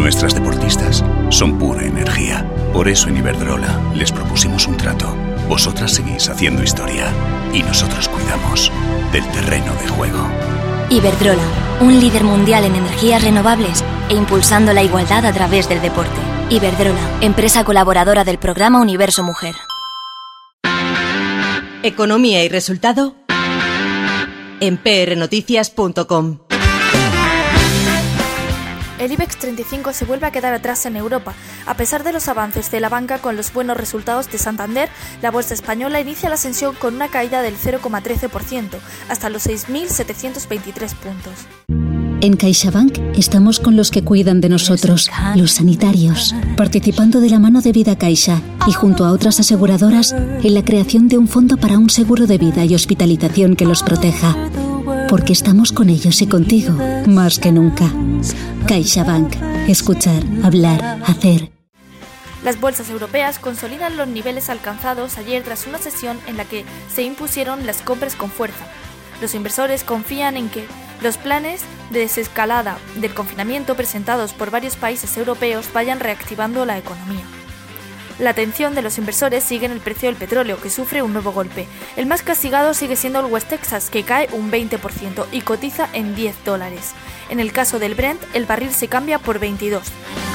Nuestras deportistas son pura energía. Por eso en Iberdrola les propusimos un trato. Vosotras seguís haciendo historia y nosotros cuidamos del terreno de juego. Iberdrola, un líder mundial en energías renovables e impulsando la igualdad a través del deporte. Iberdrola, empresa colaboradora del programa Universo Mujer. Economía y resultado en prnoticias.com. El IBEX 35 se vuelve a quedar atrás en Europa. A pesar de los avances de la banca con los buenos resultados de Santander, la bolsa española inicia la ascensión con una caída del 0,13%, hasta los 6.723 puntos. En CaixaBank estamos con los que cuidan de nosotros, los sanitarios, participando de la mano de Vida Caixa y junto a otras aseguradoras en la creación de un fondo para un seguro de vida y hospitalización que los proteja. Porque estamos con ellos y contigo, más que nunca. CaixaBank. Escuchar, hablar, hacer. Las bolsas europeas consolidan los niveles alcanzados ayer tras una sesión en la que se impusieron las compras con fuerza. Los inversores confían en que los planes de desescalada del confinamiento presentados por varios países europeos vayan reactivando la economía. La atención de los inversores sigue en el precio del petróleo, que sufre un nuevo golpe. El más castigado sigue siendo el West Texas, que cae un 20% y cotiza en $10. En el caso del Brent, el barril se cambia por $22.